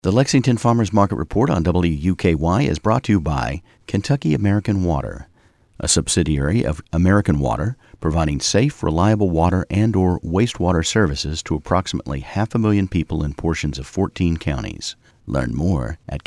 The Lexington Farmers Market Report on WUKY is brought to you by Kentucky American Water, a subsidiary of American Water, providing safe, reliable water and/or wastewater services to approximately 500,000 people in portions of 14 counties. Learn more at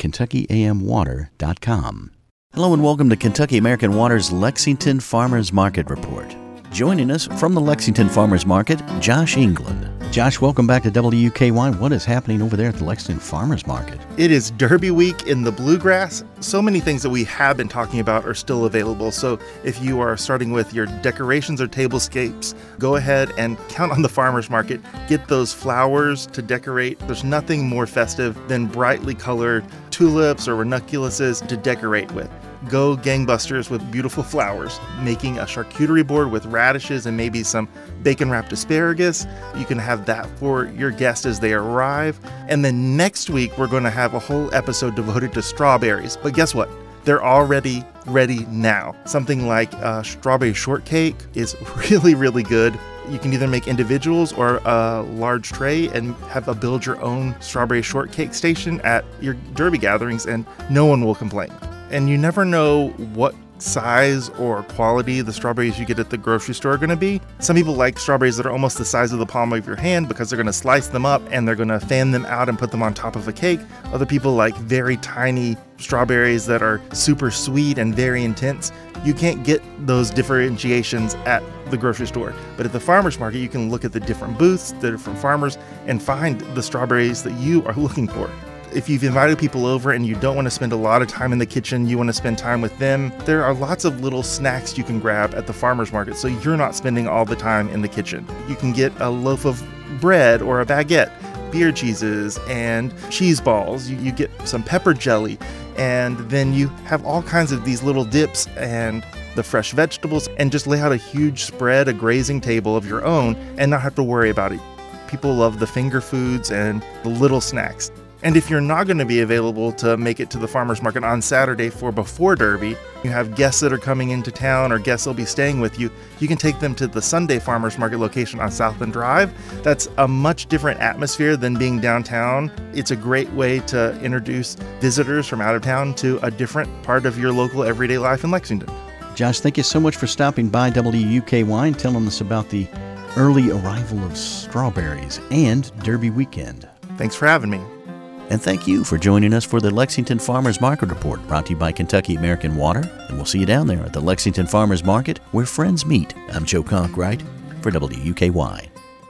KentuckyAMWater.com. Hello and welcome to Kentucky American Water's Lexington Farmers Market Report. Joining us from the Lexington Farmers Market, Josh England. Josh, welcome back to WUKY. What is happening over there at the Lexington Farmers Market? It is Derby Week in the Bluegrass. So many things that we have been talking about are still available. So if you are starting with your decorations or tablescapes, go ahead and count on the farmers market. Get those flowers to decorate. There's nothing more festive than brightly colored tulips or ranunculuses to decorate with. Go gangbusters with beautiful flowers, making a charcuterie board with radishes and maybe some bacon-wrapped asparagus. You can have that for your guests as they arrive. And then next week, we're going to have a whole episode devoted to strawberries. But guess what? They're already ready now. Something like strawberry shortcake is really, really good. You can either make individuals or a large tray and have a build your own strawberry shortcake station at your Derby gatherings, and no one will complain. And you never know what size or quality the strawberries you get at the grocery store are going to be. Some people like strawberries that are almost the size of the palm of your hand because they're going to slice them up and they're going to fan them out and put them on top of a cake. Other people like very tiny strawberries that are super sweet and very intense. You can't get those differentiations at the grocery store. But at the farmer's market, you can look at the different booths, the different farmers, and find the strawberries that you are looking for. If you've invited people over and you don't want to spend a lot of time in the kitchen, you want to spend time with them, there are lots of little snacks you can grab at the farmer's market so you're not spending all the time in the kitchen. You can get a loaf of bread or a baguette, beer cheeses, and cheese balls. You get some pepper jelly, and then you have all kinds of these little dips and the fresh vegetables, and just lay out a huge spread, a grazing table of your own, and not have to worry about it. People love the finger foods and the little snacks. And if you're not going to be available to make it to the farmer's market on Saturday for before Derby, you have guests that are coming into town or guests that will be staying with you, you can take them to the Sunday farmer's market location on Southland Drive. That's a much different atmosphere than being downtown. It's a great way to introduce visitors from out of town to a different part of your local everyday life in Lexington. Josh, thank you so much for stopping by WUKY and telling us about the early arrival of strawberries and Derby weekend. Thanks for having me. And thank you for joining us for the Lexington Farmers Market Report, brought to you by Kentucky American Water. And we'll see you down there at the Lexington Farmers Market, where friends meet. I'm Joe Conkright for WUKY.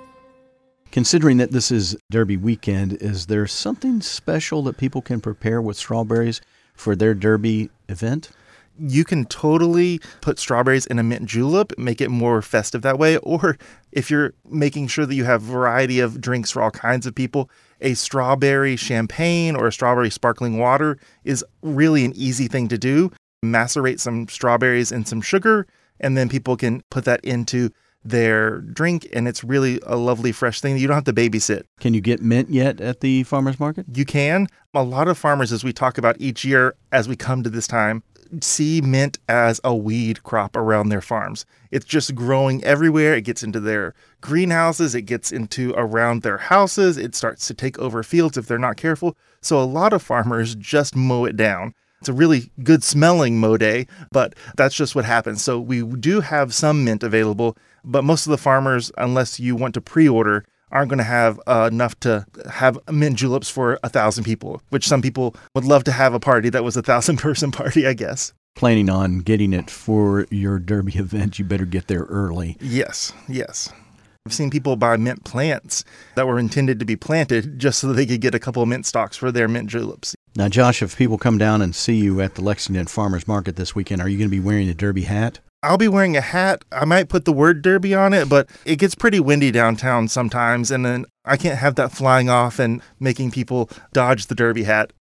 Considering that this is Derby weekend, is there something special that people can prepare with strawberries for their Derby event? You can totally put strawberries in a mint julep, make it more festive that way. Or if you're making sure that you have a variety of drinks for all kinds of people, a strawberry champagne or a strawberry sparkling water is really an easy thing to do. Macerate some strawberries in some sugar, and then people can put that into their drink, and it's really a lovely fresh thing. You don't have to babysit. Can you get mint yet at the farmer's market? You can. A lot of farmers, as we talk about each year as we come to this time, see mint as a weed crop around their farms. It's just growing everywhere. It gets into their greenhouses. It gets into around their houses. It starts to take over fields if they're not careful. So a lot of farmers just mow it down. It's a really good smelling mow day, but that's just what happens. So we do have some mint available, but most of the farmers, unless you want to pre-order, aren't going to have enough to have mint juleps for 1,000 people, which some people would love to have a party that was a 1,000-person party, I guess. Planning on getting it for your Derby event, you better get there early. Yes. I've seen people buy mint plants that were intended to be planted just so they could get a couple of mint stalks for their mint juleps. Now, Josh, if people come down and see you at the Lexington Farmers Market this weekend, are you going to be wearing a Derby hat? I'll be wearing a hat. I might put the word Derby on it, but it gets pretty windy downtown sometimes, and then I can't have that flying off and making people dodge the Derby hat.